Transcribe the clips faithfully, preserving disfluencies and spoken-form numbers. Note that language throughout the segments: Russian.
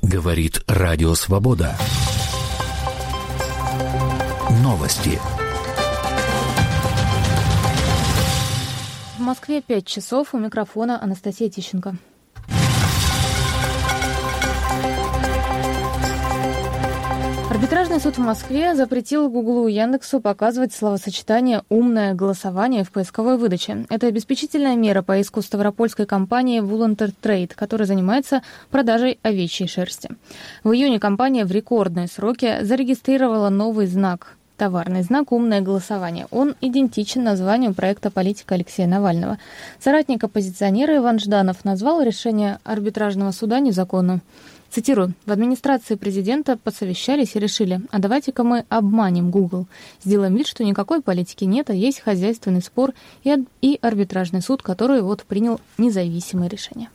Говорит Радио Свобода. Новости. В Москве пять часов. У микрофона Анастасия Тищенко. Арбитражный суд в Москве запретил Гуглу и Яндексу показывать словосочетание «умное голосование» в поисковой выдаче. Это обеспечительная мера по иску ставропольской компании Volunteer Trade, которая занимается продажей овечьей шерсти. В июне компания в рекордные сроки зарегистрировала новый знак. Товарный знак «Умное голосование». Он идентичен названию проекта политика Алексея Навального. Соратник оппозиционера Иван Жданов назвал решение арбитражного суда незаконным. Цитирую. «В администрации президента посовещались и решили, а давайте-ка мы обманем Google. Сделаем вид, что никакой политики нет, а есть хозяйственный спор и, и арбитражный суд, который вот принял независимое решение».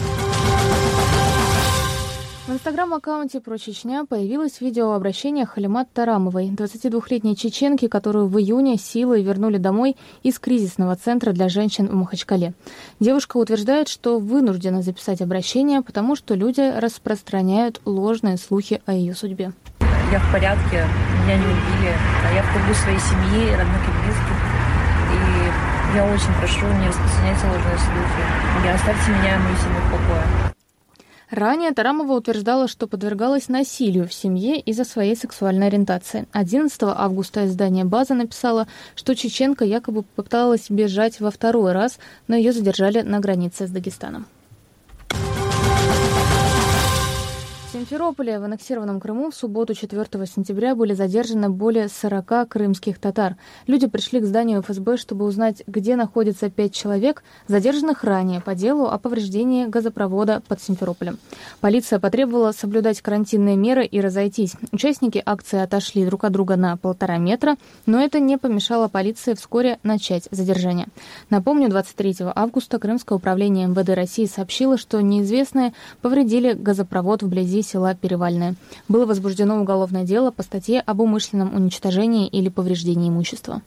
В инстаграм-аккаунте «Про Чечня» появилось видеообращение Халимат Тарамовой, двадцатидвухлетней чеченки, которую в июне силой вернули домой из кризисного центра для женщин в Махачкале. Девушка утверждает, что вынуждена записать обращение, потому что люди распространяют ложные слухи о ее судьбе. Я в порядке, меня не убили, а я в кругу своей семьи, родных и близких. И я очень прошу, не распространяйте ложные слухи. И оставьте меня и мою семью в покое. Ранее Тарамова утверждала, что подвергалась насилию в семье из-за своей сексуальной ориентации. одиннадцатого августа издание «База» написало, что чеченка якобы пыталась бежать во второй раз, но ее задержали на границе с Дагестаном. В Симферополе, в аннексированном Крыму, в субботу четвёртого сентября были задержаны более сорока крымских татар. Люди пришли к зданию эф эс бэ, чтобы узнать, где находится пять человек, задержанных ранее по делу о повреждении газопровода под Симферополем. Полиция потребовала соблюдать карантинные меры и разойтись. Участники акции отошли друг от друга на полтора метра, но это не помешало полиции вскоре начать задержание. Напомню, двадцать третьего августа Крымское управление эм вэ дэ России сообщило, что неизвестные повредили газопровод вблизи села Перевальное. Было возбуждено уголовное дело по статье об умышленном уничтожении или повреждении имущества.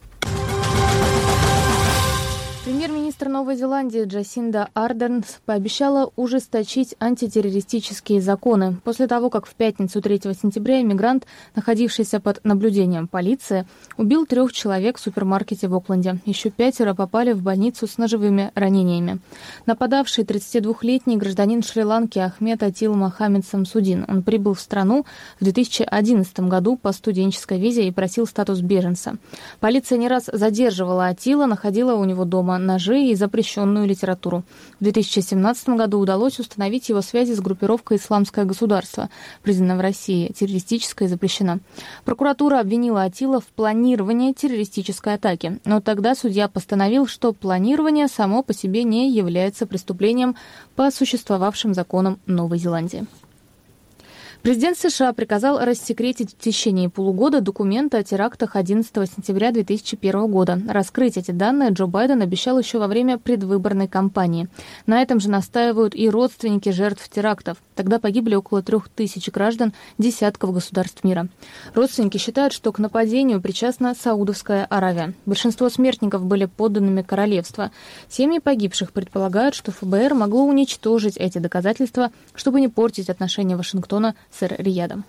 Премьер-министр Новой Зеландии Джасинда Ардернс пообещала ужесточить антитеррористические законы после того, как в пятницу третьего сентября иммигрант, находившийся под наблюдением полиции, убил трех человек в супермаркете в Окленде. Еще пятеро попали в больницу с ножевыми ранениями. Нападавший тридцатидвухлетний гражданин Шри-Ланки Ахмед Атил Мохаммед Самсудин. Он прибыл в страну в две тысячи одиннадцатом году по студенческой визе и просил статус беженца. Полиция не раз задерживала Атила, находила у него дома ножи и запрещенную литературу. В две тысячи семнадцатом году удалось установить его связи с группировкой «Исламское государство», признанной в России террористической и запрещена. Прокуратура обвинила Атила в планировании террористической атаки, но тогда судья постановил, что планирование само по себе не является преступлением по существовавшим законам Новой Зеландии. Президент США приказал рассекретить в течение полугода документы о терактах одиннадцатого сентября две тысячи первого года. Раскрыть эти данные Джо Байден обещал еще во время предвыборной кампании. На этом же настаивают и родственники жертв терактов. Тогда погибли около трех тысяч граждан десятков государств мира. Родственники считают, что к нападению причастна Саудовская Аравия. Большинство смертников были подданными королевства. Семьи погибших предполагают, что эф бэ эр могло уничтожить эти доказательства, чтобы не портить отношения Вашингтона с Эр-Риядом.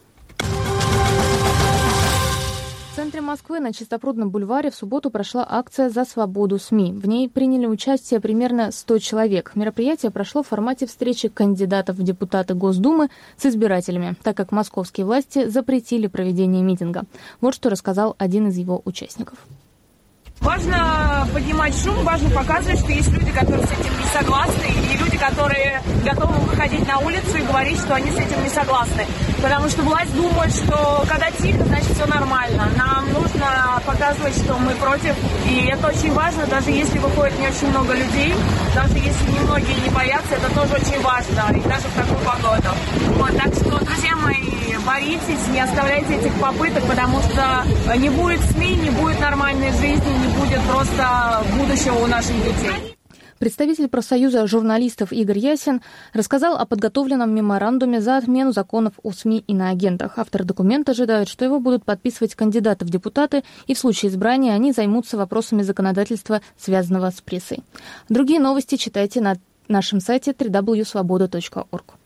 В центре Москвы на Чистопрудном бульваре в субботу прошла акция «За свободу СМИ». В ней приняли участие примерно сто человек. Мероприятие прошло в формате встречи кандидатов в депутаты Госдумы с избирателями, так как московские власти запретили проведение митинга. Вот что рассказал один из его участников. Важно поднимать шум, важно показывать, что есть люди, которые с этим не согласны, и люди, которые готовы выходить на улицу и говорить, что они с этим не согласны. Потому что власть думает, что когда тихо, значит все нормально. Нам нужно показывать, что мы против, и это очень важно, даже если выходит не очень много людей, даже если немногие не боятся, это тоже очень важно, и даже в такую погоду. Вот, так что, друзья мои, боритесь, не оставляйте этих попыток, потому что не будет СМИ, не будет нормальной жизни, не будет просто будущего у наших детей. Представитель профсоюза журналистов Игорь Ясин рассказал о подготовленном меморандуме за отмену законов о СМИ и иноагентах. Автор документа ожидает, что его будут подписывать кандидаты в депутаты, и в случае избрания они займутся вопросами законодательства, связанного с прессой. Другие новости читайте на нашем сайте дабл ю дабл ю дабл ю точка свобода точка орг.